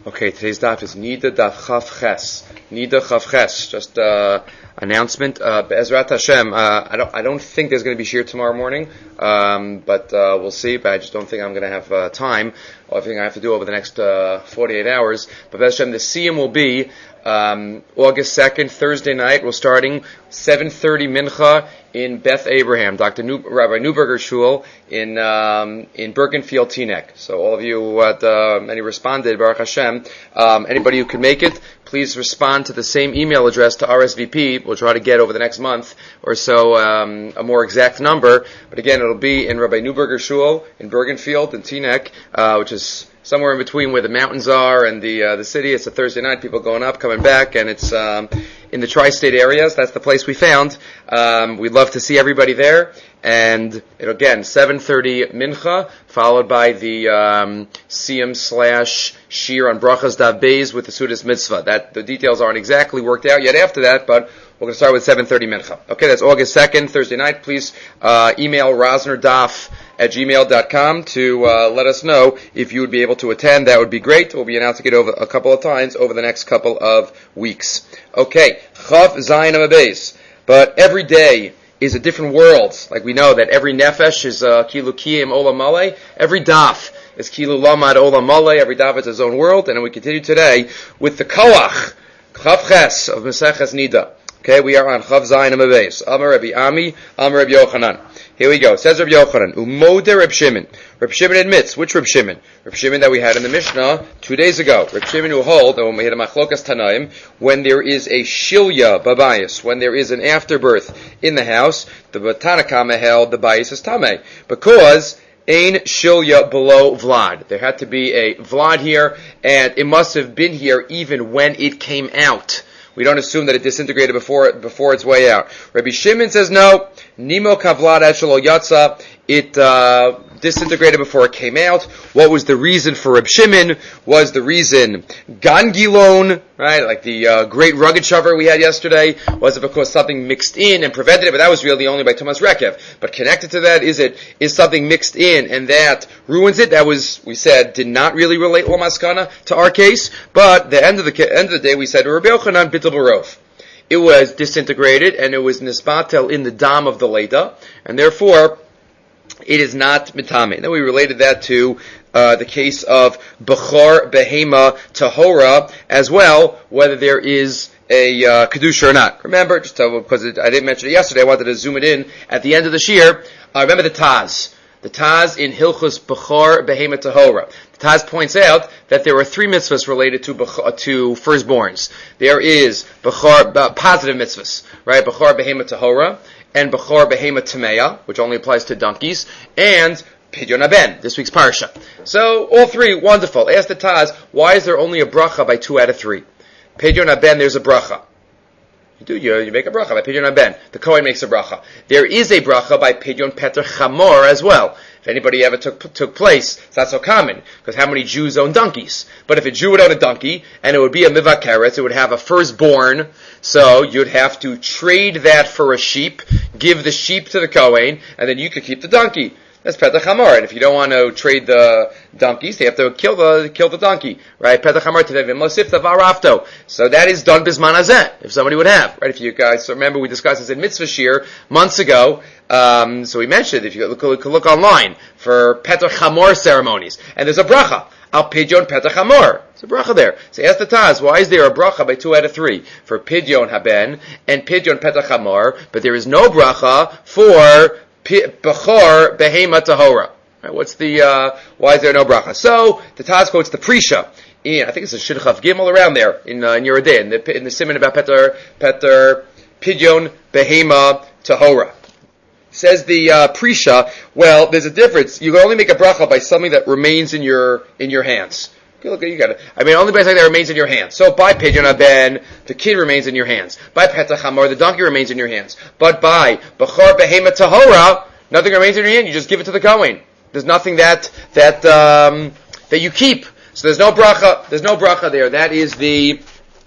Okay, today's daf is Nida Daf Chaf Ches. Nida Chaf Ches. Just announcement. Be'ezrat Hashem. I don't think there's going to be shir tomorrow morning, but we'll see. But I just don't think I'm going to have time. Everything I have to do over the next 48 hours. But Be'ez Hashem, the Siyum will be August 2nd, Thursday night. We're starting 7:30 Mincha in Beth Abraham, Rabbi Newberger Shul in Bergenfield, Teaneck. So all of you who had many responded, Baruch Hashem. Anybody who can make it, please respond to the same email address to RSVP. We'll try to get over the next month or so a more exact number. But again, it'll be in Rabbi Newberger Shul in Bergenfield in Teaneck, which is somewhere in between where the mountains are and the city. It's a Thursday night, people going up, coming back, and it's in the tri-state areas. That's the place we found. We'd love to see everybody there. And again, 7:30 Mincha, followed by the Siyum / Shir on Brachas Dav Beis with the Sudas Mitzvah. The details aren't exactly worked out yet after that, but we're going to start with 7:30 Mincha. Okay, that's August 2nd, Thursday night. Please email rosnerdaf@gmail.com to let us know if you would be able to attend. That would be great. We'll be announcing it over a couple of times over the next couple of weeks. Okay, Chav Zayin Amabes. But every day is a different world. Like we know that every nefesh is kilu kiyim olam malay. Every daf is kilu lamad olam malay. Every daf is its own world. And we continue today with the koach, Chav Ches of Maseches Nida. Okay, we are on Chav Zayin Amabes. Amar Rabbi Ami, Amar Rabbi Yochanan. Here we go. It says Rabbi Yochanan, Umode Reb Shimon. Reb Shimon admits, which Reb Shimon? Reb Shimon that we had in the Mishnah 2 days ago. Reb Shimon who hold, and when we had a Machlokas Tanaim, when there is a Shilya Babayis, when there is an afterbirth in the house, the Tanakama held the Bayis is Tameh. Because Ein Shilya below Vlad. There had to be a Vlad here, and it must have been here even when it came out. We don't assume that it disintegrated before its way out. Rabbi Shimon says no. Nimo kavlad eshelo yatsa. It disintegrated before it came out. What was the reason for Rabbi Shimon? Was the reason gangilon, right? Like the great rugged shover we had yesterday. Was it because something mixed in and prevented it? But that was really only by Tumas Rekev. But connected to that, is something mixed in and that ruins it? That was, we said, did not really relate Lamaskana to our case. But the end of the day, we said Rabbi Yochanan Bittul Barov. It was disintegrated and it was nisbatel in the dam of the leda, and therefore it is not mitame. Then we related that to the case of Bechor Behema Tahora as well, whether there is a kedusha or not. Remember, just because I didn't mention it yesterday, I wanted to zoom it in at the end of the shir. Remember the Taz. The Taz in Hilchus Bechor Behema Tahora. The Taz points out that there are 3 mitzvahs related to firstborns. There is Bechor, positive mitzvahs, right? Bechor Behema Tahora, and Bechor Behema Tameya, which only applies to donkeys, and Pidyon Haben, this week's parsha. So, all 3, wonderful. Ask the Taz, why is there only a bracha by 2 out of 3? Pidyon Haben, there's a bracha. You make a bracha by Pidyon Haben. The Kohen makes a bracha. There is a bracha by Pidyon Peter Chamor as well. If anybody ever took place, it's not so common, because how many Jews own donkeys? But if a Jew would own a donkey, and it would be a mivakeret, it would have a firstborn, so you'd have to trade that for a sheep, give the sheep to the Kohen, and then you could keep the donkey. That's Petach Hamor. And if you don't want to trade the donkeys, they have to kill the donkey, right? Petach Hamor tevevim losif tavarafto. So that is done bisman hazeh, if somebody would have, right? If you guys remember, we discussed this in Mitzvah Shir months ago. So we mentioned if you look online for Petach Hamor ceremonies, and there's a bracha al pidyon Petach Hamor. There's a bracha there. So ask the Taz, why is there a bracha by 2 out of 3 for Pidyon Haben and Pidyon Petach Hamor, but there is no bracha for Bechor Behema Tahora? Right, what's the why is there no bracha? So the Taz quotes the Prisha in, I think it's a Shidchav Gimel around there in Yerodeh in the Siman about Peter Pidyon Behema Tahora. Says the Prisha, well, there's a difference. You can only make a bracha by something that remains in your hands. Okay, look, you got it. I mean, only by something that remains in your hands. So by Pidyon Haben, the kid remains in your hands. By Petach Hamor, the donkey remains in your hands. But by Bechor Behema Tahora, nothing remains in your hand. You just give it to the Kohen. There's nothing that you keep. So there's no bracha. There's no bracha there. That is the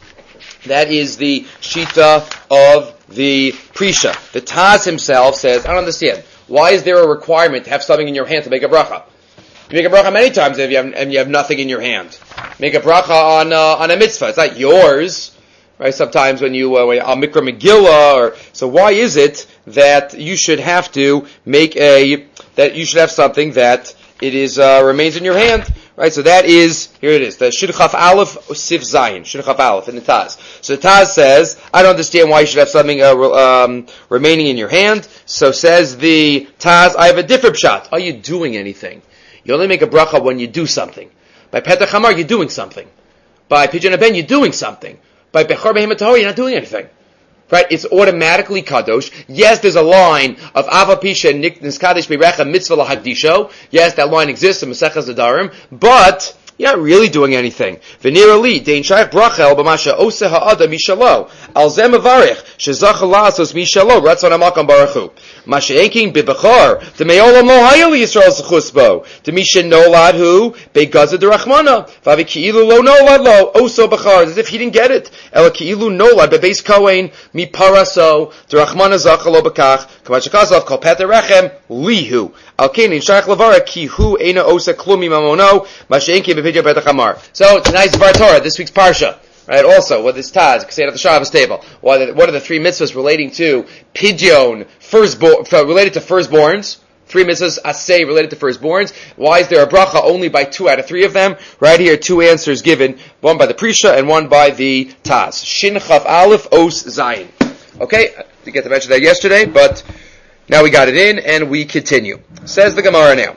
shita of the Prisha. The Taz himself says, I don't understand. Why is there a requirement to have something in your hand to make a bracha? You make a bracha many times if you have nothing in your hand. Make a bracha on a mitzvah. It's not yours, right? Sometimes when you Al Mikra Megillah, so why is it that you should have to have something that it is remains in your hand? Right, so that is, here it is, the Shid Chaf Aleph Sif Zayin, Shid Chaf Aleph in the Taz. So the Taz says, I don't understand why you should have something remaining in your hand. So says the Taz, I have a different shot. Are you doing anything? You only make a bracha when you do something. By Petach Hamar, you're doing something. By Pidyon Haben, you're doing something. By Bechor Behemoth Tahor, you're not doing anything. Right? It's automatically kadosh. Yes, there's a line of Ava Pisha Niskadesh Berecha Mitzvah Lahagdisho. Yes, that line exists in Maseches Nedarim, but you're not really doing anything. V'nira li dein shayach brachel b'masha oseh ha'adam mishalo al zeh mevarich shezacha la'asos mishalo ratzon hamakam baruchu masha enking b'bechar t'me'olam lo haya li Yisrael zechus bo t'misha nolad hu be'gazad derachmana v'avi ki'ilu lo nolad lo oso b'char as if he didn't get it ela ki'ilu nolad bebeis kohen mi paraso derachmana zacha lo b'kach kamashakasav kol pet rechem lihu al kein in shayach levarich ki hu eina osa klumi mamono masha enking so it's a nice Dvar Torah, this week's Parsha. Right, also, what this Taz, say it at the Shabbos table. What are the three mitzvahs relating to Pidyon, related to firstborns? Three mitzvahs, Asay, related to firstborns. Why is there a bracha only by 2 out of 3 of them? Right here, 2 answers given, one by the Prisha and one by the Taz. Shin Chaf Aleph Os Zayin. Okay, I didn't get to mention that yesterday, but now we got it in, and we continue. Says the Gemara now.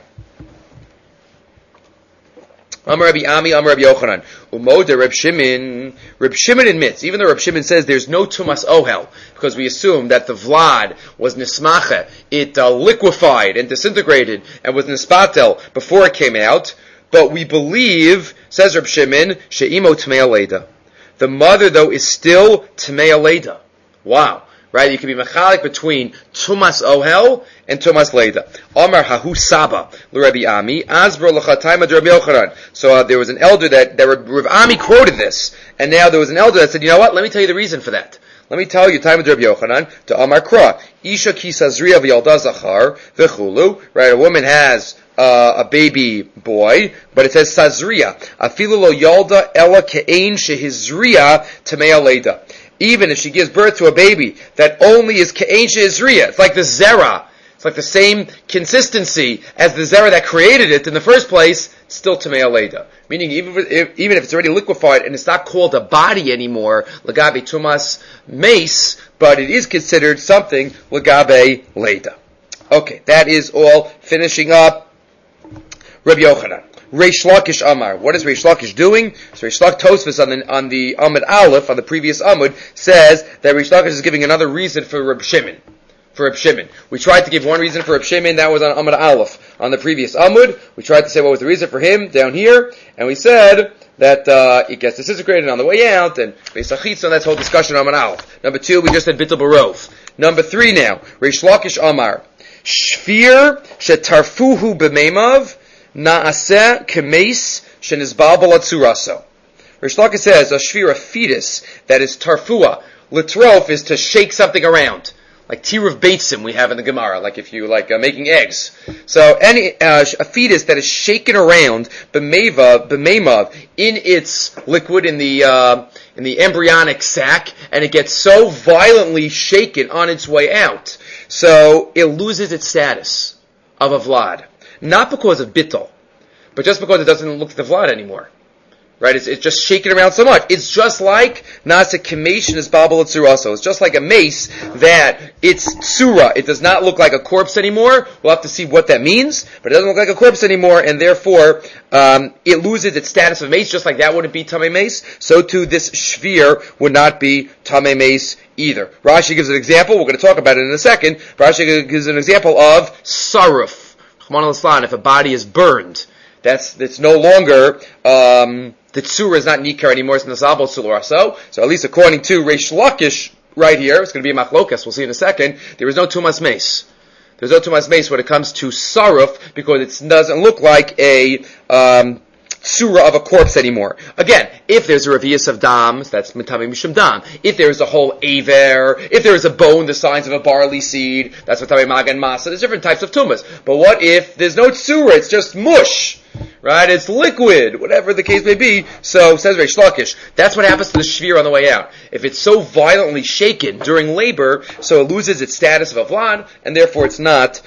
Amar Rabbi Ami, Amar Rabbi Yochanan. Umoda Reb Shimon admits, even though Reb Shimon says there's no Tumas Ohel, because we assume that the Vlad was Nismache, it liquefied and disintegrated and was Nispatel before it came out, but we believe, says Reb Shimon, She'imo Tmei Leda. The mother, though, is still Tmei Leda. Wow. Right? You can be mechalik between Tumas Ohel and Tumas Leda. Omar Hahu Saba, Rabbi Ami, Azbro L'chataima Rabbi Yochanan. So there was an elder that Rabbi Ami quoted this, and now there was an elder that said, you know what, let me tell you the reason for that. Let me tell you, time of Rabbi Yochanan, to Amar Kra, Isha ki sazriya v'yalda zachar, v'chulu, right, a woman has a baby boy, but it says sazriya, afilu lo yalda ela ke'ein shehizriya tamei leda. Even if she gives birth to a baby that only is Ke'en She'izriya, it's like the Zera. It's like the same consistency as the Zera that created it in the first place, still Tamei Leda. Meaning, even if it's already liquefied and it's not called a body anymore, Lagabe Tumas Mace, but it is considered something Lagabe Leda. Okay, that is all. Finishing up Rabbi Yochanan. Reish Lakish Amar. What is Reish Lakish doing? So Reish Lakish Tosfos on the Amud Aleph, on the previous Amud, says that Reish Lakish is giving another reason for Reb Shimon. We tried to give one reason for Reb Shimon, that was on Amud Aleph. On the previous Amud, we tried to say what was the reason for him down here, and we said that it gets disintegrated on the way out, and Beis Achitza, and that's whole discussion on Amud Aleph. Number 2, we just had Bittul Barov. Number 3 now, Reish Lakish Amar. Shfir shetarfuhu b'meimav Naaseh kemeis shenizbal balatzuraso. Reish Lakish says a shvira fetus that is tarfua. Litrof is to shake something around, like tiruv beitzim we have in the Gemara, like if you making eggs. So any a fetus that is shaken around b'meimav in its liquid in the embryonic sac, and it gets so violently shaken on its way out, so it loses its status of a vlad. Not because of bittul, but just because it doesn't look like the vlad anymore. Right? It's just shaking around so much. It's just like nasa kemation is babel tsuraso. It's just like a mace that it's tsura. It does not look like a corpse anymore. We'll have to see what that means, but it doesn't look like a corpse anymore, and therefore it loses its status of mace. Just like that wouldn't be tamei mace, so too this shvir would not be tamei mace either. Rashi gives an example. We're going to talk about it in a second. Rashi gives an example of saruf. If a body is burned, that's no longer the tsura is not nikar anymore. It's nasabel suluraso. So at least according to Reish Lakish right here, it's going to be a machlokas. We'll see in a second. There is no tumas mace. There's no tumas mace when it comes to saruf because it doesn't look like a tsura of a corpse anymore. Again, if there's a revius of dam, that's mitame mishum dam. If there is a whole aver, if there is a bone the size of a barley seed, that's mitame magan masa. There's different types of tumas. But what if there's no tsura? It's just mush. Right? It's liquid, whatever the case may be. So, says Reish Lakish, that's what happens to the shvir on the way out. If it's so violently shaken during labor, so it loses its status of a vlad, and therefore it's not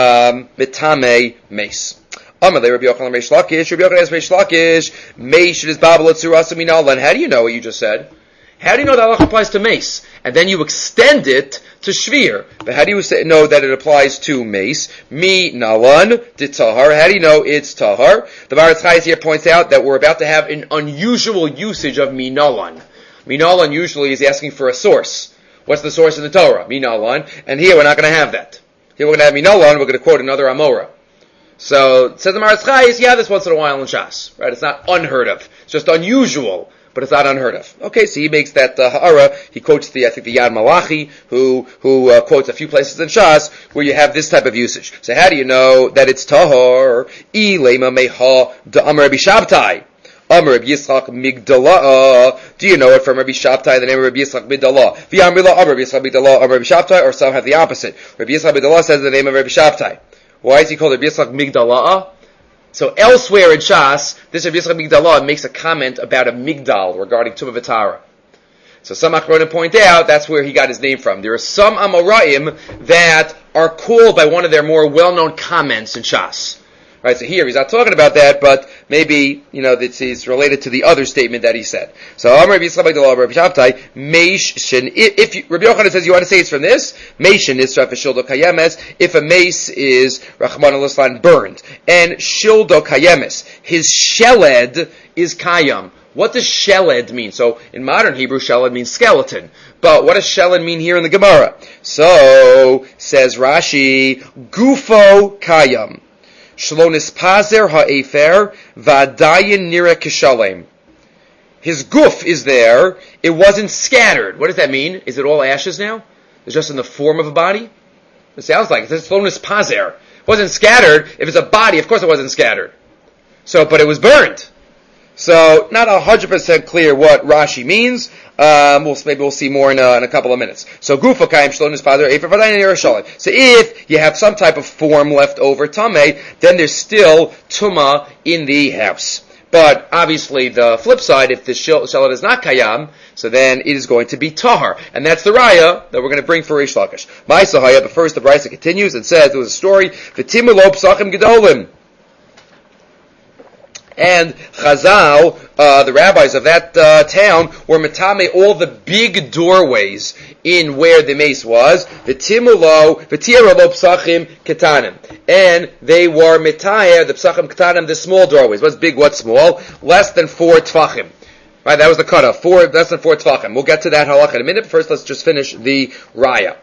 mitame mace. Amalei Rabbi Yochanan Reish Lakish. Rabbi Yochanan asks Reish Lakish, mace is babel tzurasa minalan. How do you know what you just said? How do you know that halacha applies to mace? And then you extend it to shvir. But how do you know that it applies to mace? Mi nalan de tahar. How do you know it's tahar? The Baratz Chayes here points out that we're about to have an unusual usage of mi nalan. Mi nalan usually is asking for a source. What's the source in the Torah? Mi nalan. And here we're not going to have that. Here we're going to have mi nalan. We're going to quote another Amora. So, says the Baratz Chayes, yeah, this once in a while in Shas. Right? It's not unheard of. It's just unusual, but it's not unheard of. Okay, so he makes that ha'ara. He quotes the Yad Malachi, who quotes a few places in Shas where you have this type of usage. So how do you know that it's tahor? Ilema meha da Amar Rabbi Shabtai. Amar Rabbi Yitzchak Migdala. Do you know it from Rabbi Shabtai, the name of Rabbi Yitzchak Migdala? V'yamrila Amar Rabbi Yitzchak Migdala, Amar Rabbi Shabtai, or some have the opposite. Rabbi Yitzchak Migdala says the name of Rabbi Shabtai. Why is he called Rabbi Yitzchak Migdala? So elsewhere in Shas, this Rabbi Yitzchak Migdala makes a comment about a migdal regarding Tumah V'Tara. So some Achronim point out that's where he got his name from. There are some Amoraim that are called by one of their more well-known comments in Shas. Right, so here he's not talking about that, but maybe, it's related to the other statement that he said. So, Amar Rabbi Yitzchak Migdala, Rabbi Shabtai, Meish Shin, if Rabbi Yochanan says you want to say it's from this, Meishin is Shildo Kayemes, if a mace is, Rahman al-Islan, burned, and Shildo Kayemes, his sheled is Kayam. What does sheled mean? So, in modern Hebrew, sheled means skeleton. But what does sheled mean here in the Gemara? So, says Rashi, Gufo Kayam. Shlonis pazer ha'efer v'adayin nira kishalem. His guf is there. It wasn't scattered. What does that mean? Is it all ashes now? It's just in the form of a body? It sounds like it. It's shlonis pazer. It wasn't scattered. If it's a body, of course it wasn't scattered. So, but it was burned. So, not 100% clear what Rashi means. Maybe we'll see more in a couple of minutes. So, Gufa Kayim Shlonis Pazer Efer Vadayin Yerushalayim. So, if you have some type of form left over Tameh, then there's still Tumah in the house. But obviously, the flip side, if the Shalot is not Kayam, so then it is going to be Tahar. And that's the Raya that we're going to bring for Reish Lakish. Ma'aseh, but first the Brisa continues and says, there was a story, V'timu lo Psachim Gedolim. And Chazal, the rabbis of that town, were matame all the big doorways in where the mace was. V'timulo, v'tiralo psachim ketanim. And they were mitayer, the psachim ketanim, the small doorways. What's big, what's small? Less than 4 tvachim. Right, that was the cutoff. Less than 4 tvachim. We'll get to that halakha in a minute. First, let's just finish the raya.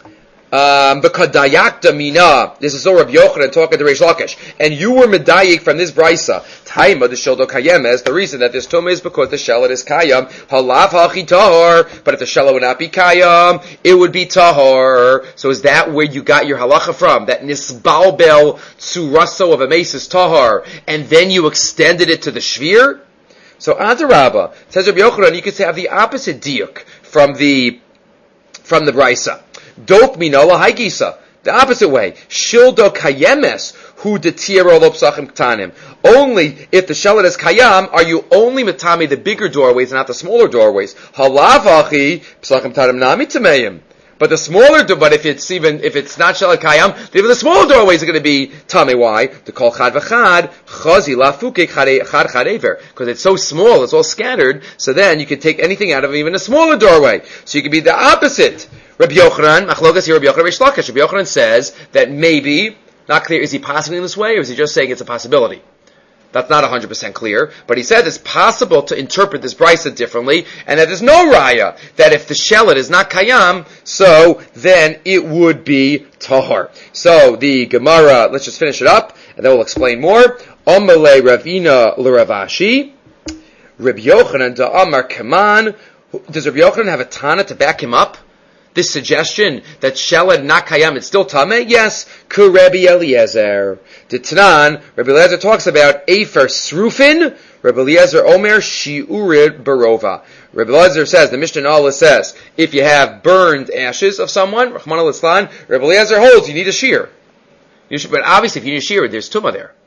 B'kadayakta mina. This is so Rabbi Yochanan talking to Reish Lakish. And you were medayik from this brisa. Taima the shildo kayemes. The reason that this tumah is because the shelet is kayam. Halav hachi tahor. But if the shelet would not be kayam, it would be tahor. So is that where you got your halacha from? That nisbalbel tsuraso of a mace is tahor, and then you extended it to the shvir? So Adarabba says Rabbi Yochanan, you could have the opposite diuk from the brisa. Dok minola haigisa. The opposite way. Shildo kayemes hu detiro lo psachim ktanim. Only if the shelet is kayam are you only matami the bigger doorways, not the smaller doorways. Halav achi psachim ktanim nami tameim. But if it's not shelet kayam, even the smaller doorways are going to be tame. Why? To call chad v'chad chazi lafuke chad chadever, because it's so small, it's all scattered. So then you can take anything out of even a smaller doorway. So you can be the opposite. Rabbi Yochanan, Machlokas here, Rabbi Yochanan Reish Lakish. Rabbi Yochanan says that maybe, not clear, is he passing in this way, or is he just saying it's a possibility? That's not 100% clear, but he said it's possible to interpret this brisa differently, and that there's no raya, that if the shelet is not kayam, so then it would be tahar. So, the Gemara, let's just finish it up, and then we'll explain more. Omele Ravina l'Ravashi, Rabbi Yochanan da'amar kaman. Does Rabbi Yochanan have a tana to back him up? This suggestion that shelet not kayam, it's still tameh? Yes. Ku Rabbi Eliezer. The Tanan, Rabbi Eliezer talks about Efer Srufin, Rabbi Eliezer Omer Shiurid Barova. Rabbi Eliezer says, the Mishnah Nala says, if you have burned ashes of someone, Rahman al-Islan, Rabbi Eliezer holds you need a shear. But obviously if you need a shear, there's tumah there.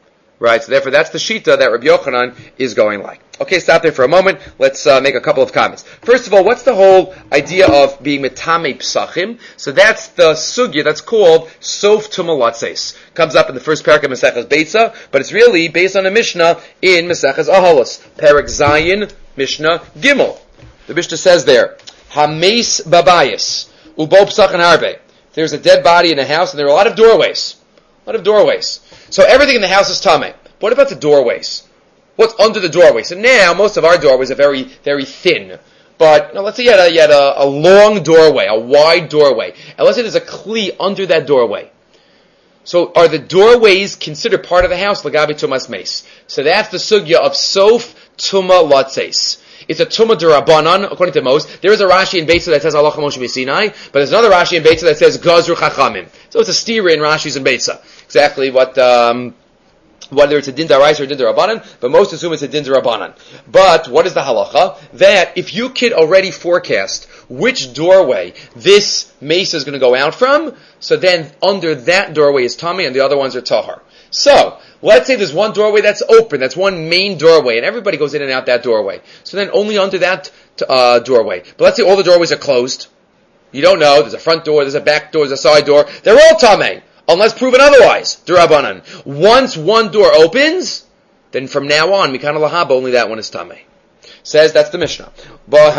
Right? So therefore that's the shita that Rabbi Yochanan is going like. Okay, stop there for a moment. Let's make a couple of comments. First of all, what's the whole idea of being metame psachim? So that's the sugya that's called sof tumalatses. Comes up in the first parak of Maseches Beitza, but it's really based on a Mishnah in Maseches Ahalos. Parak Zayin, Mishnah Gimel. The Mishnah says there, Hameis babayis, ubo psachin harbe. There's a dead body in a house and there are a lot of doorways. So everything in the house is tameh. What about the doorways? What's under the doorway? So now, most of our doorways are very, very thin. But let's say you had a long doorway, a wide doorway. And let's say there's a kli under that doorway. So are the doorways considered part of the house? Lagabi tumas meis. So that's the sugya of sof tuma latzeis. It's a tuma derabanan, according to most. There is a Rashi in Beitza that says halacha Moshe Sinai, but there's another Rashi in Beitza that says gazru chachamim. So it's a stira in Rashi's in Beitza. Exactly what, whether it's a din daraisa or a din derabanan, but most assume it's a din derabanan. But what is the halacha? That if you could already forecast which doorway this mesa is going to go out from, so then under that doorway is tummy and the other ones are tahar. So, let's say there's one doorway that's open, that's one main doorway, and everybody goes in and out that doorway. So then only under that doorway. But let's say all the doorways are closed. You don't know, there's a front door, there's a back door, there's a side door. They're all tameh. Unless proven otherwise, Durabanan. Once one door opens, then from now on, Mikana Lahaba, only that one is Tameh. Says, that's the Mishnah. They're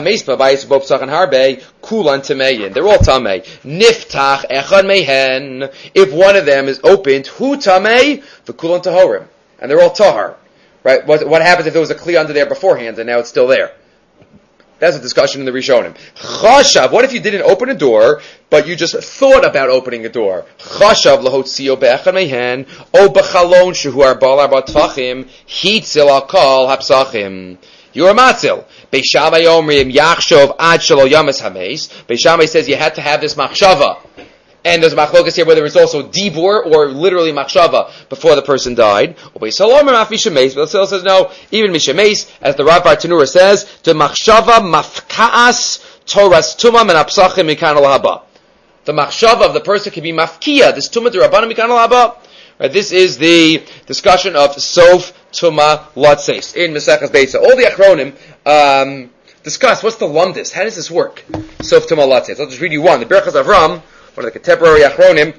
all Tameh. Niftach echad mehen. If one of them is opened, hu Tameh, v'kulan tahorim. And they're all Tahar. Right? What happens if there was a Kli under there beforehand, and now it's still there? That's a discussion in the Rishonim. Chashav, what if you didn't open a door, but you just thought about opening a door? Chashav lahotzio be'echad mehen, o b'chalon shehu arbal arba tvachim, hitzil al kol hapsachim. You are matzil. Beishamai omrim yachshov ad shelo yamas hameis. Beishamai says you had to have this machshava. And there's a machlokas here whether it's also dibur or literally machshava before the person died. But the Hillel says no, even mishemes, as the Rav Bartanura says, to machshava mafkaas toras tumam and apsachim mikan al-haba. The machshava of the person can be mafkia, this tumah derabbanan mikan al-haba. Right, this is the discussion of sof tuma latzeis in Maseches Beitza. All the achronim discuss what's the lumdis. How does this work? Sof tuma latzeis. I'll just read you one. The Berachos Avram, one of the contemporary achronim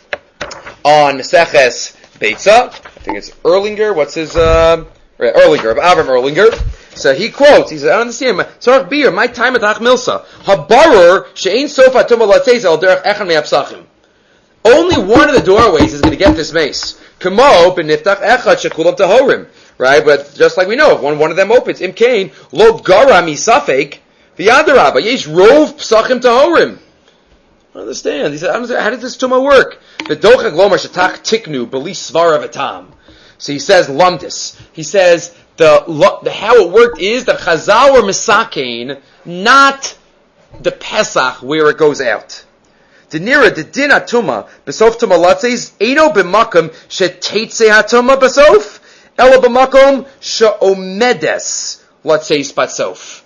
on Maseches Beitza. I think it's Erlinger. What's his Erlinger? Avram Erlinger. So he quotes. He says, "I don't understand. Tzarich bir my time at Milsa habarer she'ein sofa tuma latzeis al derech echan me'apsachim." Only one of the doorways is going to get this mace. Kamo b'niftach echad shekulam tahorim. Right, but just like we know, if one of them opens, imkain lo gara misafek v'yadarabba yesh rov psachim tahorim. I understand. He said, how does this tumah work? The dochak lomar shetach tiknu b'li svara v'tam. So he says lumdis. He says the how it worked is that Chazal were misakein, not the Pesach where it goes out. The nira the din atuma besof tuma latzes eino b'makom sheteitze hatuma besof elo b'makom sheomedes latzes batsof.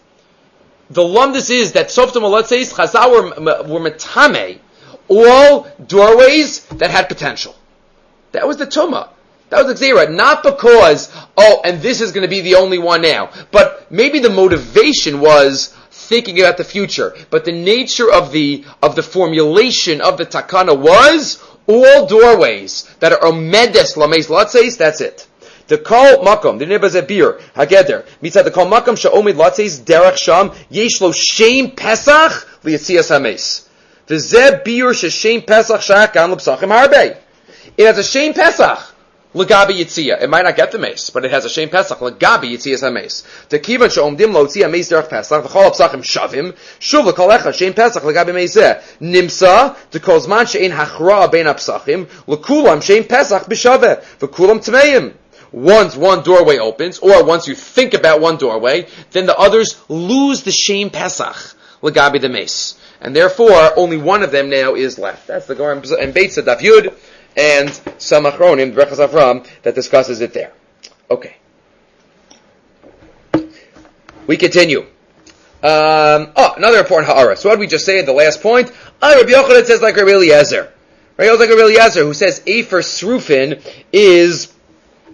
The lumdis is that sof tuma latzes Chazal were metame all doorways that had potential. That was the tuma. That was the Xera, not because, and this is going to be the only one now. But maybe the motivation was thinking about the future. But the nature of the formulation of the takana was all doorways that are omedes lameis latzeis, that's it. The kol makom, the nibazeh bir, hageder, mitzad the kol makom sha'omid latzeis derech sham, yesh lo shem pesach liyatzias hameis. The zeh bir sheshem pesach sha'ak gan l'psachim harbe. It has a shem pesach. L'gabi yitzia. It might not get the mace, but it has a shem pesach. L'gabi yitzias ha-mace. The kivan she'omdim lo tzia mace derech pesach. V'chol ha-psachim shavim. Shuv l'kol echa shem pesach l'gabi mezeh. Nimsa. The kol zman she'ein hachra bein ha-psachim. L'kulam shem pesach b'shaveh. V'kulam tmeim. Once one doorway opens, or once you think about one doorway, then the others lose the shem pesach. L'gabi the mace. And therefore, only one of them now is left. That's the Gemara and Beitza Daf Yud. And some achronim, Berachos Avram, that discusses it there. Okay. We continue. Another important ha'ara. So what did we just say at the last point? Rabbi Yochanan says like Rabbi Eliezer. Rabbi Eliezer who says Efer Srufin is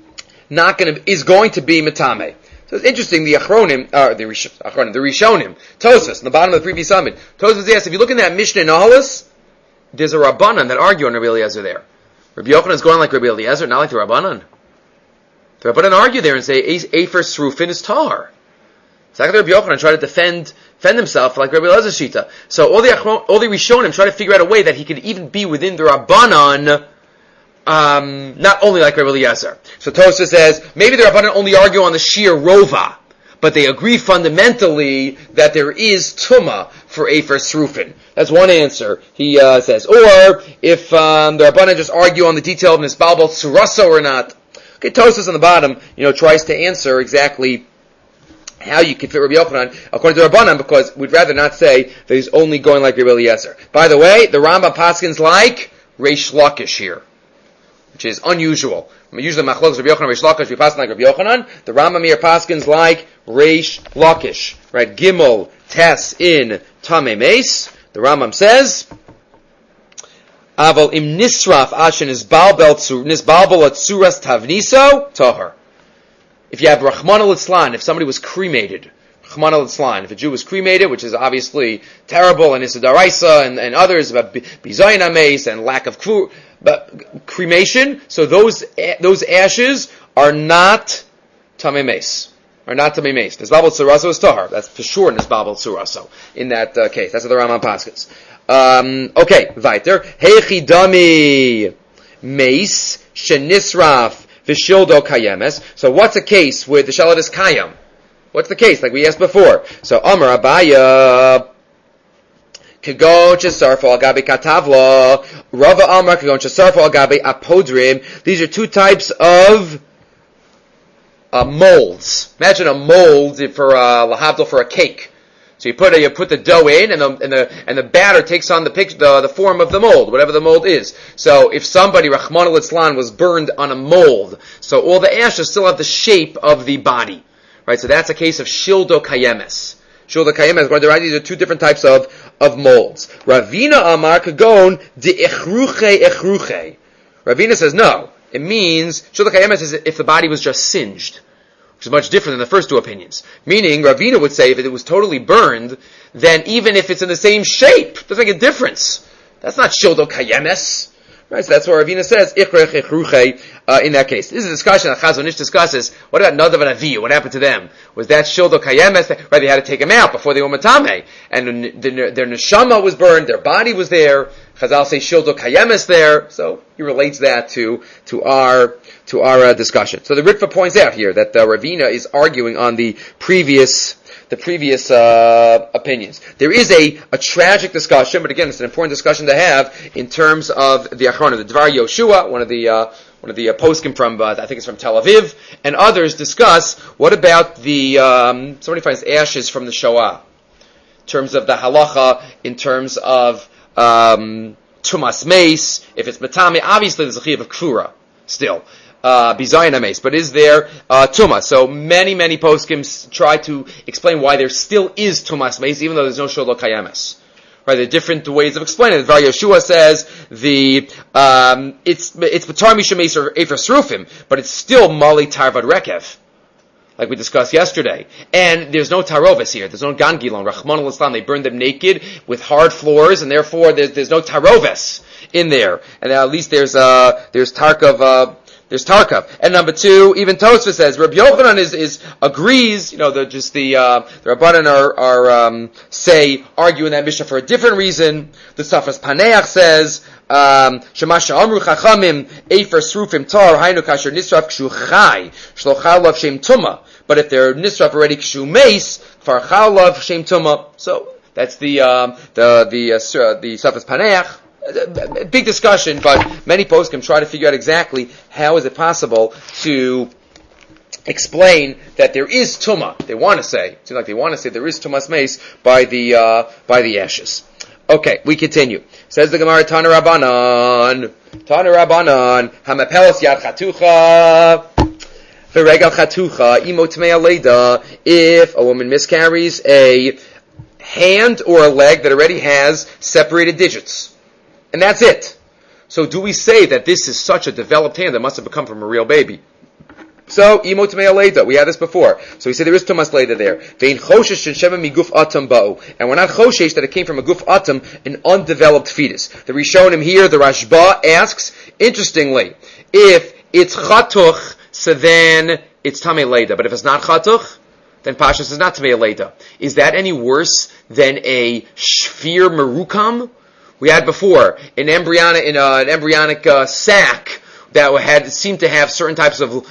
is going to be Metame. So it's interesting, the Achronim, the Rishonim, Tosfos, in the bottom of the previous summit, Tosfos asks, if you look in that Mishnah in Ahalos, there's a Rabbanan that argue on Rabbi Eliezer there. Rabbi Yochanan is going like Rabbi Eliezer, not like the Rabbanan. The Rabbanan argue there and say, Efer Srufin is Tahar. It's like Rabbi Yochanan try to defend himself like Rabbi Eliezer Shita. So all the Rishonim try to figure out a way that he could even be within the Rabbanan, not only like Rabbi Eliezer. So Tosfos says, maybe the Rabbanan only argue on the Shir Rova, but they agree fundamentally that there is Tumah for Efer Srufin. That's one answer, he says. Or, if the Rabbanan just argue on the detail of Nisbalbal Surasa or not. Okay, Tosfos on the bottom, tries to answer exactly how you can fit Rabbi Yochanan according to Rabbanan, because we'd rather not say that he's only going like Rabbi Eliezer. By the way, the Rambam paskins like Reish Lakish here, which is unusual. Usually Machlokes Rabbi Yochanan, Reish Lakish, we pass like Rabbi Yochanan. The Rambam here paskins like Reish Lakish, right? Gimel Tes in Tamei Meis. The Rambam says, Aval im nisraf ashen nisbalbal atzuras tavniso tahar. If you have Rahman al-Islan, if somebody was cremated, Rahman al-Islan, if a Jew was cremated, which is obviously terrible, and Issa Daraisa and others about Bizayin HaMeis and lack of cremation, so those ashes are not Tamei Meis. Are not Tamei Meis. Nisbabel Tzuraso is Tahar. That's for sure Nisbabel Tzuraso in that case. That's what the Rambam paskins. Okay, weiter. Heichi Dami Meis Shenisraf V'Shildo Kayemes. So what's a case where the Shalat is Kayam? What's the case? Like we asked before. So Amar Abaya Kagon Chesarfo Al Gabi Katavla Rava Amar Kagon Chesarfo Al Gabi Apodrim. These are two types of molds. Imagine a mold for lahavdil for a cake. So you put the dough in, and the batter takes on the form of the mold, whatever the mold is. So if somebody, Rahman al-Islan, was burned on a mold, so all the ashes still have the shape of the body, right? So that's a case of shildo kayemes. Shildo kayemes. These are two different types of molds. Ravina Amar Kagon de echruche. Ravina says no. It means shildo kayemes is if the body was just singed, which is much different than the first two opinions. Meaning, Ravina would say if it was totally burned, then even if it's in the same shape, it doesn't make a difference. That's not shildo kayemes. Right, so that's what Ravina says, Ichrech Echruche, in that case. This is a discussion that Chazon Ish discusses, what about Nadav and Avihu? What happened to them? Was that Shildo Kayemes? Right, they had to take them out before they were Matame. And their neshama was burned, their body was there. Chazal say Shildo Kayemes there. So he relates that to our discussion. So the Ritva points out here that Ravina is arguing on the previous opinions. There is a tragic discussion, but again, it's an important discussion to have in terms of the Achronim. The Dvar Yoshua, one of the poskim from, I think it's from Tel Aviv, and others discuss what about somebody finds ashes from the Shoah, in terms of the halacha, in terms of Tumas Meis, if it's Matame, obviously there's a chiyuv of Kfura still. Bizayin HaMeis, but is there Tumah? So many poskim try to explain why there still is Tumas Meis, even though there's no Sholo Kayemes. Right, there are different ways of explaining it. Dvar Yoshua says it's B'tar Misha Meis or Efer Srufim, but it's still Mali Tarvad Rekev, like we discussed yesterday. And there's no Tarovis here. There's no Gangilon. Rahman al-Islam, they burned them naked with hard floors, and therefore there's no Tarovis in there. And at least there's Tarkav. There's Tarkav. And number two, even Tosfos says, Rabbi Yochanan agrees, the Rabbanan are arguing that Mishnah for a different reason. The Safras Paneach says, Shemasha Amru Chachamim, Efer Srufim Tar, Hainu Kasher Nisraf Kshu Chai, Shlochalav Shem Tumah. But if they're Nisraf already Kshu Meis, Farchalav Shem Tumah. So, that's the Safras Paneach. Big discussion, but many poskim try to figure out exactly how is it possible to explain that there is tumah. They want to say, it seems like they want to say there is tumas meis by the ashes. Okay, we continue. Says the Gemara, Tana Rabbanan, Hamapelos Yad Chatucha, V'Regal Chatucha, Imot Mea Leda. If a woman miscarries a hand or a leg that already has separated digits, and that's it. So do we say that this is such a developed hand that must have become from a real baby? So, imo tmei leida. We had this before. So we say there is tumas leida there. Vein choshesh sheva miguf atam ba'u. And we're not choshesh that it came from a guf atam, an undeveloped fetus. The Rishonim here, the Rashba asks, interestingly, if it's chatuch, so then it's tamei leida. But if it's not chatuch, then pashas is not tamei leida. Is that any worse than a shfir merukam? We had before an embryonic sac that seemed to have certain types of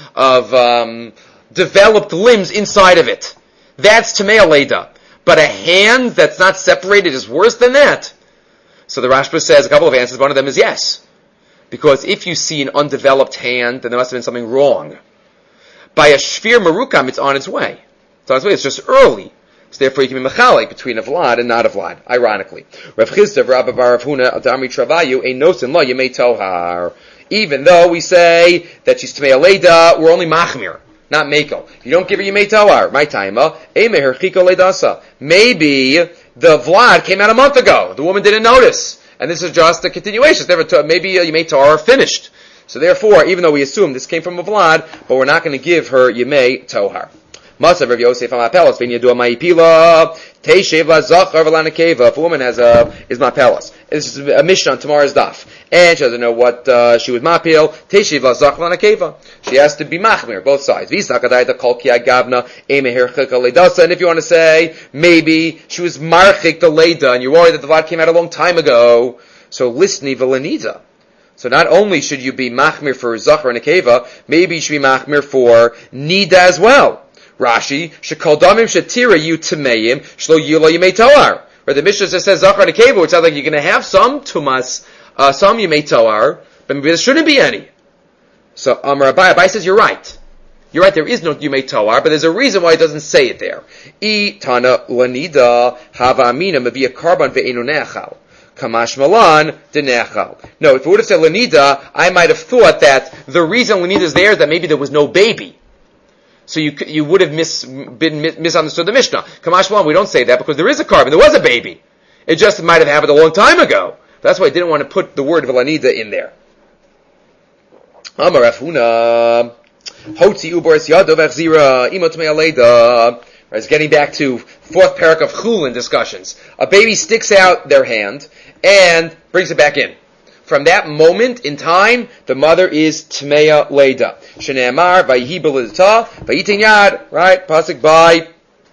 developed limbs inside of it. That's tamei leida. But a hand that's not separated is worse than that. So the Rashba says a couple of answers. One of them is yes. Because if you see an undeveloped hand, then there must have been something wrong. By a shfir merukam, it's on its way. It's on its way. It's just early. So therefore you can be mechalik between a vlad and not a vlad, ironically. Rav Chisda, Rabba bar Rav Huna, Adami Travayu, ein nosin lo yemei tohar. Even though we say that she's Tmei Leida, we're only machmir, not meko. You don't give her yemei tohar. My taima, emeher chiko leidasa. Maybe the vlad came out a month ago. The woman didn't notice. And this is just a continuation. Maybe yemei tohar finished. So therefore, even though we assume this came from a vlad, but we're not going to give her yemei tohar. Masav Rav Yosef Amapelas V'in Yadua Ma'ipila Teishev LaZachar V'lanakeva. If a woman is Mapelas, this is a mission on tomorrow's daf, and she doesn't know what she was Mapil. Teishev LaZachar V'lanakeva. She has to be Machmir, both sides. V'isakadayta Kol Ki Agavna Emeher Chika Leidasa. And if you want to say maybe she was Marchik the Leida, and you're worried that the vlad came out a long time ago, so Listni V'lanida. So not only should you be Machmir for Zachar and Akeva, maybe you should be Machmir for Nida as well. Rashi, Shekol Damim Shetira you Tameim, Shlo Yula Yemei Toar. Where the Mishnah just says Zachar and Akeva, which sounds like you're going to have some Tumas, some Yemei Toar, but maybe there shouldn't be any. So Amar Abai says you're right. You're right, there is no Yemei Toar, but there's a reason why it doesn't say it there. I Tana Lanida Hava Amina Mavia Karban Ve'enu Nechal. Kamash Malan Denechal. No, if it would have said Lanida, I might have thought that the reason Lanida is there is that maybe there was no baby. So you would have misunderstood the Mishnah. Kamash Malan, we don't say that because there is a carbon. There was a baby. It just might have happened a long time ago. That's why I didn't want to put the word Velanida in there. Amar Afuna Hotzi Uboris Yadov Echzira Imot Me'aleida. It's getting back to fourth parak of Chulin discussions. A baby sticks out their hand and brings it back in. From that moment in time, the mother is Tmeya Leida. Shne'amar, Vayihi Belidta, Vayitin Yad, right? Pasuk by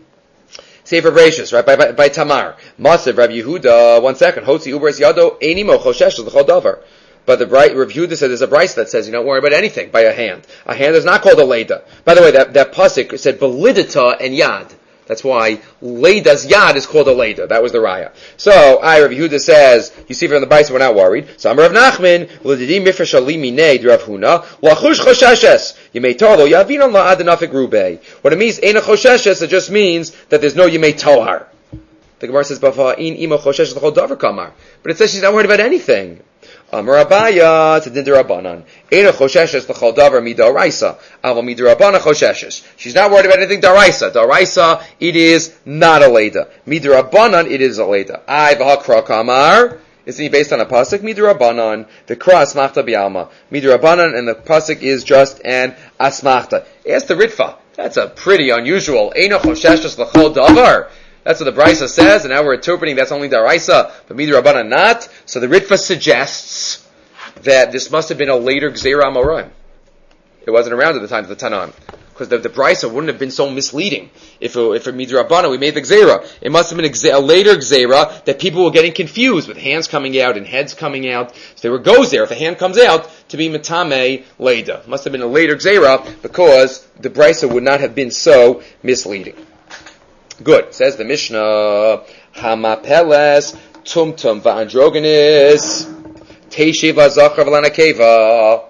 Sefer Bereshis, right? By Tamar. Masav, Rav Yehuda, 1 second. Hotzi Uberes Yado, Einimo Choshesh L'chol Davar. But the Rav Yehuda said there's a brayso that says you don't worry about anything by a hand. A hand is not called a Leida. By the way, that pasuk said Belidta and Yad. That's why Leida's Yad is called a Leida. That was the Raya. So, Rav Yehuda says, you see from the Bais, we're not worried. So, Amar Rav Nachman, L'didim mifresh alimi neid Rav Huna, L'chush chosheshes, Yemei Tohar lo yavinon la'ad nafik rubei. What it means, Eina chosheshes, it just means that there's no Yemei Tohar. The Gemara says, B'fa'in imo choshesh l'chol davar kamar. But it says she's not worried about anything. Amar Abaya, Tzedin Derabanan. Eina chosheshes l'chol davar midaraisa. Aval midarabana chosheshes. She's not worried about anything daraisa. Daraisa, it is not a leida. Midarabanan, it is a leida. Ay v'hakra kamar. Isn't he based on a pasuk? Midarabanan. The kra asmachta bi'alma. Midarabanan, and the pasuk is just an asmachta. Ask the Ritva. That's a pretty unusual. Eina chosheshes l'chol davar. That's what the Brisa says, and now we're interpreting that's only Daraisa, but Midrabanan not. So the Ritva suggests that this must have been a later Gzeira Amoraim. It wasn't around at the time of the Tanam. Because the Brisa wouldn't have been so misleading. If for Midrabanan we made the Gzeira. It must have been a later Gzeira that people were getting confused with hands coming out and heads coming out. So there goes there, if a hand comes out, to be Matame Leida. Must have been a later Gzeira because the Brisa would not have been so misleading. Good. Says the Mishnah, Hamapeles, Tumtum va'androgenis, Teishiv v'zachar v'lanakeva.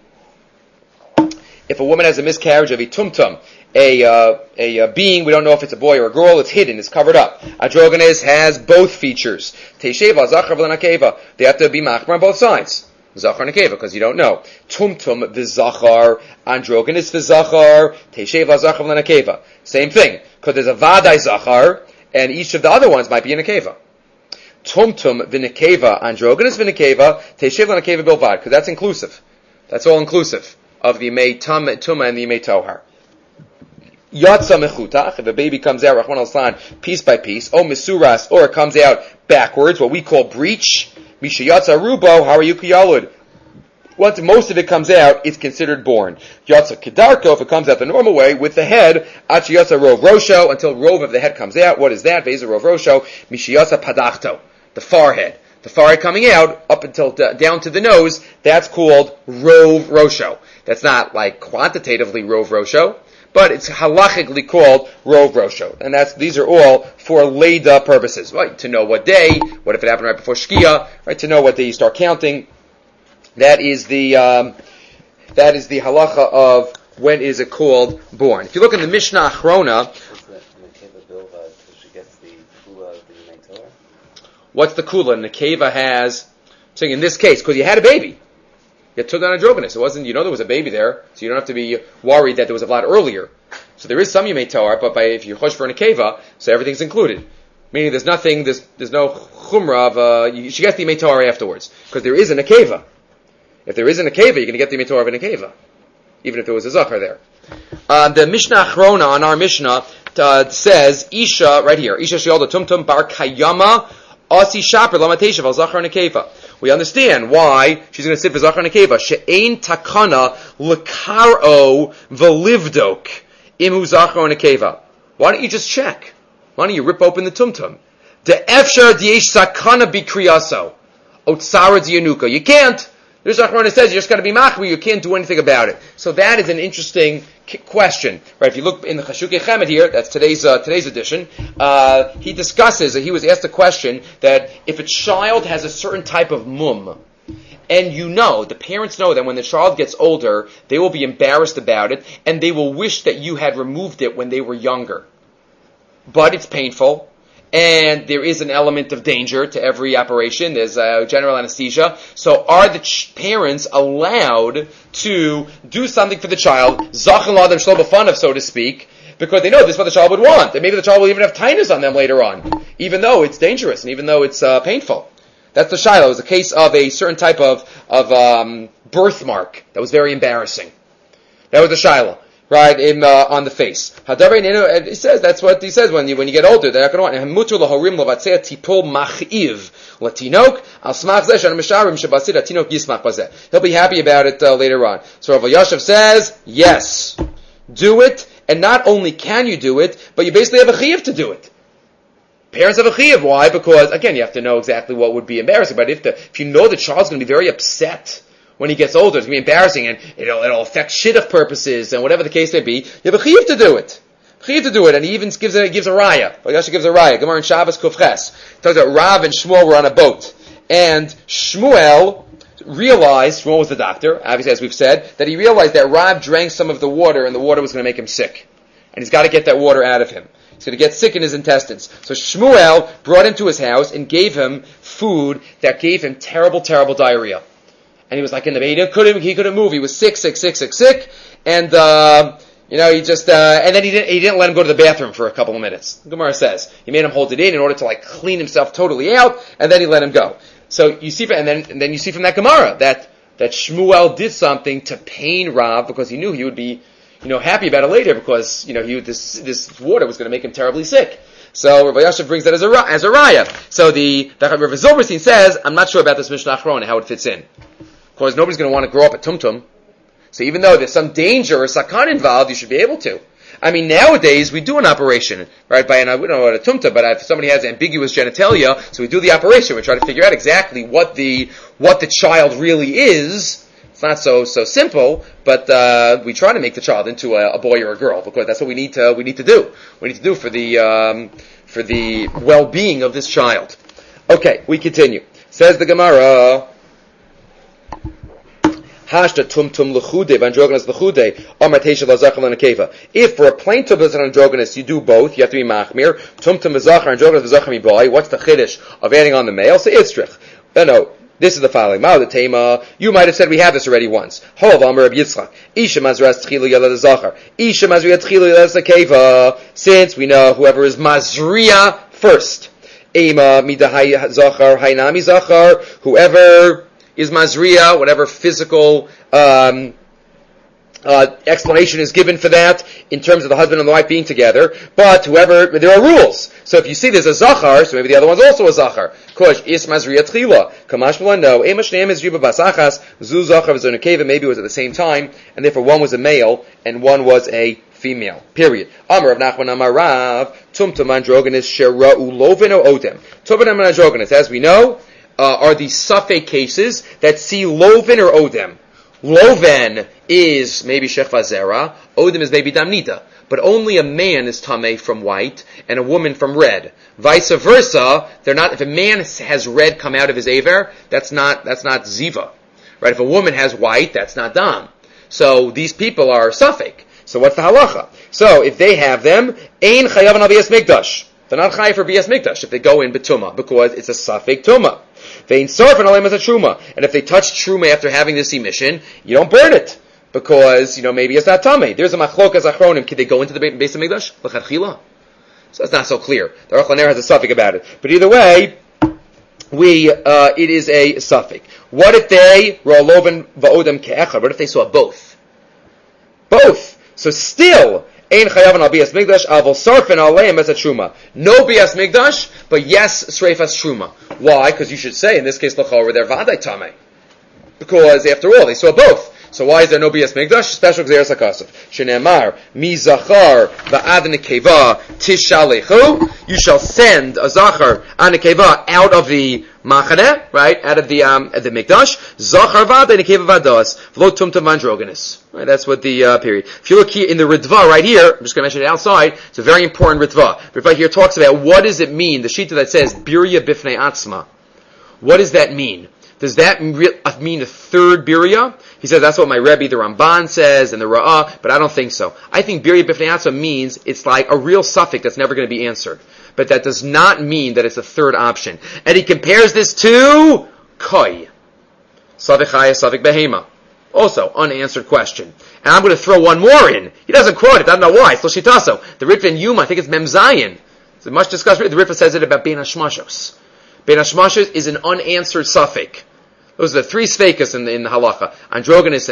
If a woman has a miscarriage of a tumtum, a being, we don't know if it's a boy or a girl, it's hidden, it's covered up. Androgenis has both features. Teishiv v'zachar v'lanakeva. They have to be machmer on both sides. Zachar and Akeva, because you don't know. Tumtum v'zachar, androgenis v'zachar, Teishiv v'zachar v'lanakeva. Same thing. Because there's a Vadai Zachar, and each of the other ones might be an Akeva. Tumtum v'nekeva, androgenis v'nekeva, Teishiv v'nekeva bilvad, because that's inclusive. That's all inclusive. of the Yemei Tuma and the Yemei Tohar. Yatsa mechutach, if a baby comes out, Rahman al-San, piece by piece, o misuras, or it comes out backwards, what we call breach, misha yatsa rubo, how are you kiyalud? Once most of it comes out, it's considered born. Yatsa kedarko, if it comes out the normal way, with the head, achi yatsa rov rosho, until rov of the head comes out. What is that? Veza rov rosho, misha yatsa padachto, the forehead. The forehead coming out, up until down to the nose, that's called rov rosho. That's not like quantitatively rov rosho, but it's halachically called rov rosho. And these are all for Leda purposes, right? To know what day, what if it happened right before Shkia, right? To know what day you start counting. That is the halacha of when is it called born. If you look in the Mishnah Achrona, what's the kula? Nekeva has, I'm saying in this case, because you had a baby. You took on androgynous. It wasn't, there was a baby there, so you don't have to be worried that there was a lot earlier. So there is some Yemei Tohar, but if you chosh for Nekeva, so everything's included. Meaning there's no chumrah of, she gets the Yemei Tohar afterwards. Because there is a Nekeva. If there is a Nekeva, you're going to get the Yemei Tohar of a Nekeva. Even if there was a Zachar there. The Mishnah Achrona on our Mishnah says, Isha, right here, Isha Shialda Tumtum Bar Kayama Asi Shaper Lamateshav Al Zachar Nekeva. We understand why she's going to sit for Zachar Nekeva. She'ein takana lekaro v'livdok imu Zachar Nekeva. Why don't you just check? Why don't you rip open the tumtum? De efshar d'yesh sakana bikriyaso otsara diyanuka. You can't. There's Achrona says you just got to be machmir. You can't do anything about it. So that is an interesting question, right? If you look in the Chashukei Chemed here, that's today's edition. He discusses that he was asked a question that if a child has a certain type of mum, and the parents know that when the child gets older, they will be embarrassed about it, and they will wish that you had removed it when they were younger. But it's painful. And there is an element of danger to every operation. There's general anesthesia. So are the parents allowed to do something for the child, zachan l'adam shlo b'fanav, so to speak, because they know this is what the child would want. And maybe the child will even have tinus on them later on, even though it's dangerous and even though it's painful. That's the shiloh. It was a case of a certain type of birthmark that was very embarrassing. That was the shiloh. Right, on the face. He says, that's what he says, when you get older, they're not going to want. He'll be happy about it later on. So Rav Yashav says, yes, do it, and not only can you do it, but you basically have a chiyuv to do it. Parents have a chiyuv. Why? Because, again, you have to know exactly what would be embarrassing, but if you know the child's going to be very upset when he gets older, it's going to be embarrassing, and it'll affect shidduch purposes, and whatever the case may be, you have a chiyuv to do it. And he even gives a raya. Yasha gives a raya. Gemara in Shabbos Kufches talks about Rav and Shmuel were on a boat, and Shmuel was the doctor, obviously as we've said, that he realized that Rav drank some of the water, and the water was going to make him sick. And he's got to get that water out of him. He's going to get sick in his intestines. So Shmuel brought him to his house and gave him food that gave him terrible, terrible diarrhea. And he was like in the bed. He couldn't move. He was sick. And, he just, and then he didn't let him go to the bathroom for a couple of minutes. Gemara says. He made him hold it in order to clean himself totally out, and then he let him go. So you see, and then you see from that Gemara that Shmuel did something to pain Rav because he knew he would be, happy about it later because, this water was going to make him terribly sick. So Rav Yashav brings that as a raya. So the Rav Zilberstein says, I'm not sure about this Mishnah Achrona, how it fits in. Of course, nobody's going to want to grow up at Tumtum. So even though there's some danger or sakan involved, you should be able to. I mean, nowadays, we do an operation, right? We don't know what a tumta, but if somebody has ambiguous genitalia, so we do the operation. We try to figure out exactly what the child really is. It's not so simple, but we try to make the child into a boy or a girl, because that's what we need to do. We need to do for the well-being of this child. Okay, we continue. Says the Gemara, Hashta tumtum lechude, androgynous lechude, amatesha lazachar lenakeva. If for a plain tumtum and androgynous you do both, you have to be machmir. Tumtum v'zachar, androgynous v'zachar miboy. What's the chiddush of adding on the male? So itzrich. No, this is the following. Ma'al you might have said we have this already once. Hov Amar Reb Yitzchak. Isha mazrias tchilu yalad zachar. Isha mazrias tchilu yalad zakeva. Since we know whoever is mazriya first. Ema midahai zachar hainami zachar. Whoever is mazriya, whatever physical explanation is given for that in terms of the husband and the wife being together, but there are rules. So if you see there's a zachar, so maybe the other one's also a zachar. Kosh is mazriya tchila. Kamash no, emashneim is riba basachas, zu zachar v'zonukeva, maybe it was at the same time, and therefore one was a male and one was a female. Period. Amar of Nachman Amar Rav, tumtum androgenis shera'u loven o odem. Tumtum androgenis, as we know, are the safek cases that see loven or odem. Loven is maybe shechva zera, odem is maybe damnita, but only a man is tameh from white and a woman from red. Vice versa, they're not. If a man has red come out of his aver, that's not ziva, right? If a woman has white, that's not dam. So these people are safek. So what's the halacha? So if they have them, ein chayav al bias mikdash. They're not chayav for bias mikdash if they go in betuma because it's a safek tuma. Vein sarf and alem as a truma, and if they touch truma after having this emission, you don't burn it because maybe it's not tamei. There's a machlokas achronim. Can they go into the Beis Hamikdash l'chadchila? So it's not so clear. The Aruch LaNer has a suffix about it, but either way, it is a suffix. What if they ra'loven va'odem ke'echad? What if they saw both? Both. So still. Ein chayavan al bias migdash, avol sarfin aleim as a truma. No bias migdash, but yes, sreifas truma. Why? Because you should say, in this case, l'chor, they're vaday tamei. Because, after all, they saw both. So why is there no bias migdash? Special gzeres hakasuf. Shenemar, mi zachar va'ad nekeva tishalechu. You shall send a zachar and nekeva out of the machaneh, right? Out of the mikdash. Zachar va'ad nekeva vadas. V'lo tumtum androgenis. Right, that's what the period. If you look here in the Ritva right here, I'm just going to mention it outside. It's a very important Ritva. Ritva here talks about what does it mean. The shita that says birya bifnei atzma. What does that mean? Does that mean a third birya? He says that's what my Rebbe, the Ramban, says, and the Ra'ah, but I don't think so. I think birya bifnei atzma means it's like a real suffix that's never going to be answered. But that does not mean that it's a third option. And he compares this to koi. Savik chaya, savik behema. Also, unanswered question. And I'm going to throw one more in. He doesn't quote it. I don't know why. It's Loshitaso. The Ritva in Yuma, I think it's Memzayin. It's a much discussed. The Ritva says it about Ben Hashmashos. Ben Hashmashos is an unanswered suffix. Those are the three sveikas in the halacha. Androgynous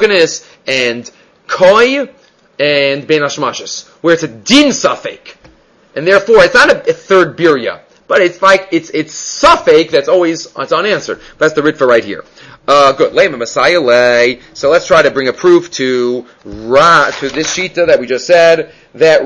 and koi and Ben Hashmashos. Where it's a din suffix. And therefore, it's not a third birya. But it's like, it's suffix that's always, it's unanswered. That's the Ritva right here. Good. Lema Messiah lay. So let's try to bring a proof to this shita that we just said, that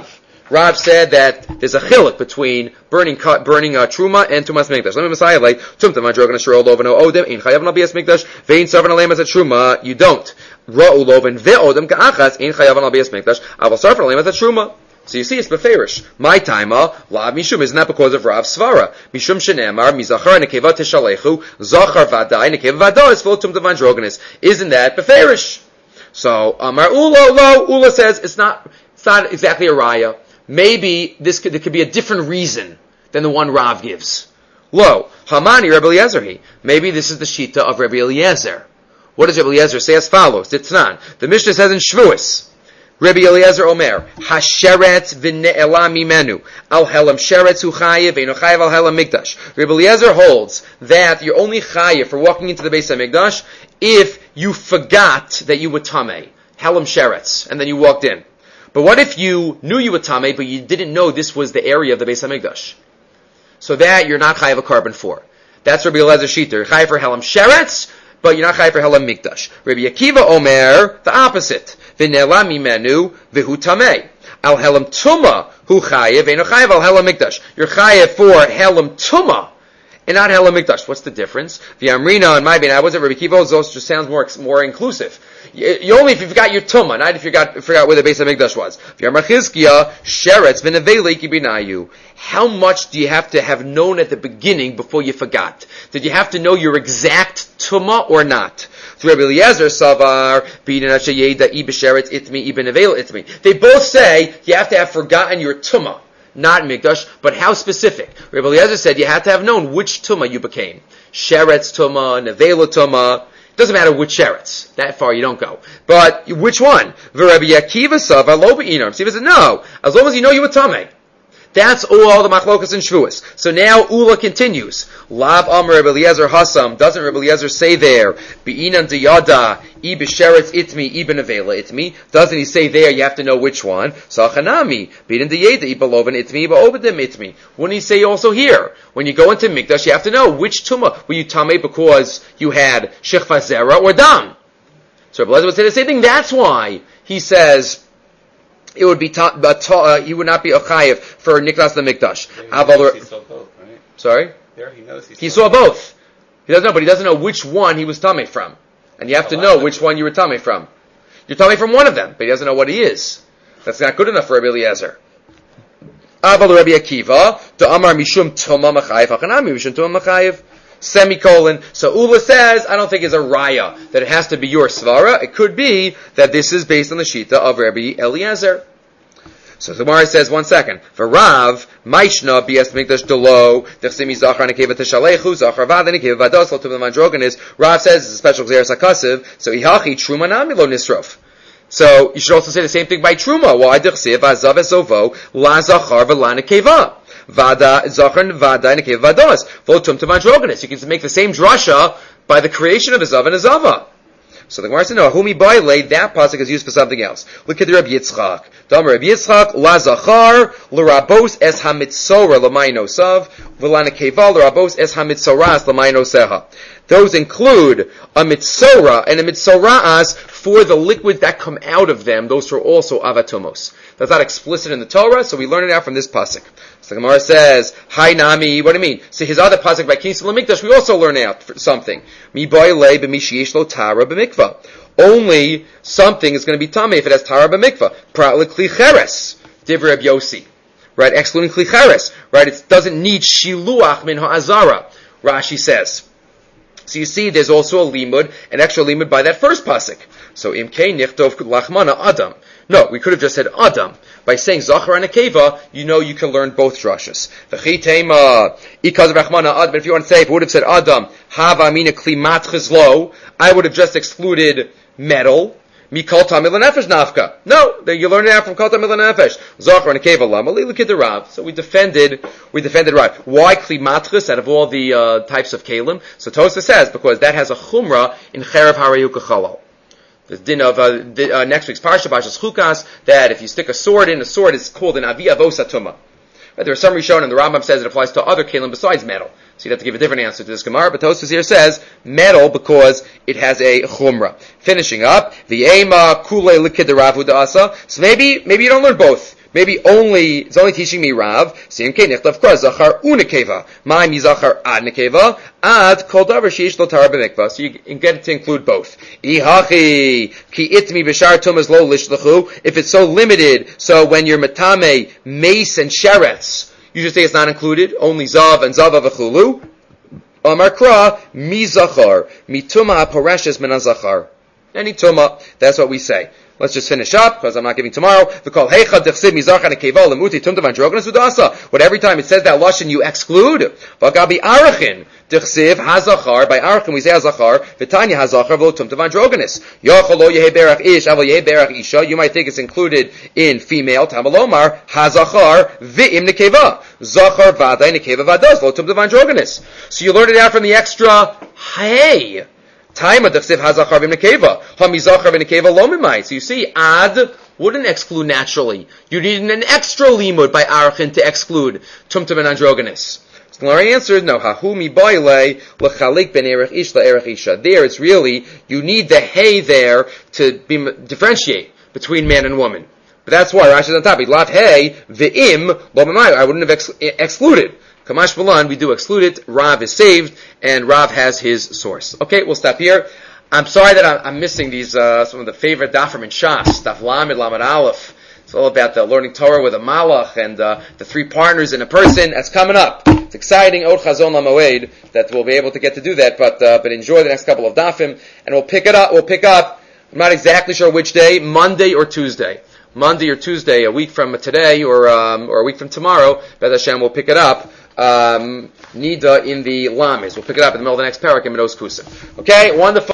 Rav said that there's a chiluk between burning truma and tumas mikdash. Lema Messiah lay. Tumtam androgenis shiro loven o odem ein chayav nabias mikdash vein sarvan alem as a truma. You don't. Ra'u loven ve'odem ka'achas ein chayav nabias mikdash aval sarvan alem as a truma. So you see, it's beferish. My taima, lav mishum, isn't that because of Rav Svara? Mishum shenemar, mizachar nekeva tishalechu, zachar vaday, nekeva vadah, is full tumtum androgenis. Isn't that beferish? So, Amar Ula says, it's not exactly a raya. Maybe there could be a different reason than the one Rav gives. Lo, Hamani Rebbe Eliezer. Maybe this is the shita of Rebbe Eliezer. What does Rebbe Eliezer say as follows? Ditznan. The Mishnah says in Shvuos, Rebbe Eliezer Omer, Hasheret v'ne'ela mimenu, al helam sheret hu chayev, ve'no chayev al helam mikdash. Rebbe Eliezer holds that you're only chayev for walking into the Beis HaMikdash if you forgot that you were tamei, helam sheretz, and then you walked in. But what if you knew you were tamei, but you didn't know this was the area of the Beis HaMikdash? So that you're not chayev a carbon for. That's Rebbe Eliezer shita. You're chayev for helam sheretz, but you're not chayev for helam mikdash. Rebbe Akiva Omer, the opposite. V'ne'ela mimenu v'hu tamei. Al helam tuma hu chayev, ve'no chayev al helam mikdash. You're chayev for helam tuma, and not helam mikdash. What's the difference? The Amrina and my ben, I wasn't Rebbe Akiva. Those just sounds more inclusive. You only if you forgot your tuma, not if you forgot where the Beis HaMikdash was. V'yamar Chizkiya sheretz v'nevelei ki binayu. How much do you have to have known at the beginning before you forgot? Did you have to know your exact tuma or not? Rebbe Eliezer Savar, itmi. They both say you have to have forgotten your tuma, not mikdash, but how specific? Rebbe Eliezer said you had to have known which tuma you became. Sheretz tuma, nevela tuma. Doesn't matter which sheretz. That far you don't go. But which one? Rebbe Akiva Savar lo b'inam. Akiva said no, as long as you know you were tamei. That's all the machlokas and shvuas. So now Ula continues. Lav Amr Rebbe Eliezer Hassam. Doesn't Rebbe Eliezer say there, Be'inan diyada, I b'sheretz itmi, I b'nevela itmi? Doesn't he say there, you have to know which one? Sachanami, Be'inan diyeda, I b'loven itmi, I b'obedim itmi. Wouldn't he say also here? When you go into Mikdash, you have to know which tumah. Were you tameh because you had shechva zera or dam? So Rebbe Eliezer would say the same thing. That's why he says, it would be he would not be a chayiv for niklas the mikdash. He saw both, right? Sorry? There he knows he saw both. He doesn't know, but he doesn't know which one he was tummy from. And you have to know which one you were tummy from. You're tummy from one of them, but he doesn't know what he is. That's not good enough for Rabbi Eliezer. Aval Rabbi Akiva, the Amar Mishum Tuma Machayev, Hachanami Mishum Tuma Machayev. Semicolon. So Ula says, I don't think it's a raya that it has to be your svara. It could be that this is based on the shita of Rabbi Eliezer. So the Gemara says, one second. For Rav, Maishna bias mikdash delo, dechsimi zachar nekeva teshalechu, zachar vada nekeva vados, lo tuvim mandroganis. Rav says it's a special gzeres hakasiv, so ihachi truma nami lo nisrof. So you should also say the same thing by truma. Why dechsiv azav esovo la zachar v'la nekeva. Vada, Zachar, Vada, and Nekev Vados. Votum to Mandroganis. You can make the same drasha by the creation of a Zav and a Zava. So the Gemara said, no, Humi Baile, that pasuk is used for something else. Look at the Rabbi Yitzchak. Dam Rabbi Yitzchak, La Zachar, L'Rabos es HaMitzora L'Mayno Sav, V'la Nekeva L'Rabos es HaMitzoras L'Mayno Seha. Those include a mitzora and a mitzoraas for the liquid that come out of them. Those are also avatumos. That's not explicit in the Torah, so we learn it out from this pasuk. So the Gemara says, "Hi Nami." What do you mean? So his other pasuk by Kinsa L'Mikdash, we also learn out something. Mi boile b'mishiesh lo tara b'mikvah. Only something is going to be tamei if it has tara b'mikvah. Prat l'kli cheres. Divrei Reb Yossi. Right, excluding kli cheres. Right, it doesn't need shiluach min ha'azara. Rashi says. So you see, there's also a limud, an extra limud by that first pasuk. So imkei nichtov lachmana adam. No, we could have just said adam. By saying zachar and akeva, you know you can learn both drashas. V'chi tema ikaz rachmana adam. If you want to say, if it would have said adam, hava mina klimat chizlo, I would have just excluded metal. Mikol tamil nefesh nafka. No, you learn it out from kol tamil nefesh. Zachar and akeva lama look at the Rav. So we defended Rav. Why klimatchus out of all the types of kalim? So Tosafos says because that has a chumrah in cherev harayu kachalal. The din of next week's parsha, Parshas Chukas, that if you stick a sword in, a sword is called an avi avos atuma. Right, there are some Rishonim, and the Rambam says it applies to other kalim besides metal. So you'd have to give a different answer to this Gemara, but Tosafos here says metal because it has a chumrah. Finishing up, v'ema kule likid Rav asa. So maybe you don't learn both. Maybe it's only teaching me Rav. Of course, zachar unekeva. My mi zachar ad nekeva. Ad kol davar sheish lo tara b'mikvah. So you can get it to include both. Ihachi ki itmi b'shar tumas lo lishlachu. If it's so limited, so when you're matame, mace and sheretz, you should say it's not included. Only zav and zava v'chulu. Amar kra mi zachar mituma apareshes min zachar. Any tuma, that's what we say. Let's just finish up, because I'm not giving tomorrow. We call Heicha Dechsiv Mizarcha Nekeva Lemuti Tumta Vandroganas Udasa. But every time it says that Lashon, you exclude. V'gabi Arachin Dechsiv Hazachar. By Arachin we say Hazachar. V'tanya Hazachar V'lo Tumta Vandroganas. Yochel Lo Yehe Berach Ish Aval Yehe Berach Isha. You might think it's included in female. Tamalomar Hazachar V'im Nekeva. Zachar Vaday Nekeva Vadas V'lo Tumta Vandroganas. So you learn it out from the extra Hey. Time of dechsiv hazachar v'nekeva, hamizachar v'nekeva lo mimai. So you see, ad wouldn't exclude naturally. You need an extra limud by arachin to exclude tumtum and androgenes. So the Gemara answered, no. Hahu mi baile l'chalik ben erech ish la'erech isha. There, it's really you need the hey there to differentiate between man and woman. But that's why Rashi is on top. Lav hey v'im lo mimai. I wouldn't have excluded. Kamash Balan, we do exclude it. Rav is saved, and Rav has his source. Okay, we'll stop here. I'm sorry that I'm missing these, some of the favorite dafim in Shas, Daf Lamed, Lamed Aleph. It's all about the learning Torah with a malach and the three partners in a person. That's coming up. It's exciting. Od Chazon LaMoed that we'll be able to get to do that, but enjoy the next couple of dafim, and we'll pick up, I'm not exactly sure which day, Monday or Tuesday, a week from today, or a week from tomorrow. B'ez Hashem, we'll pick it up. Nida in the Lames. We'll pick it up in the middle of the next parak in Medos Kusa. Okay, wonderful.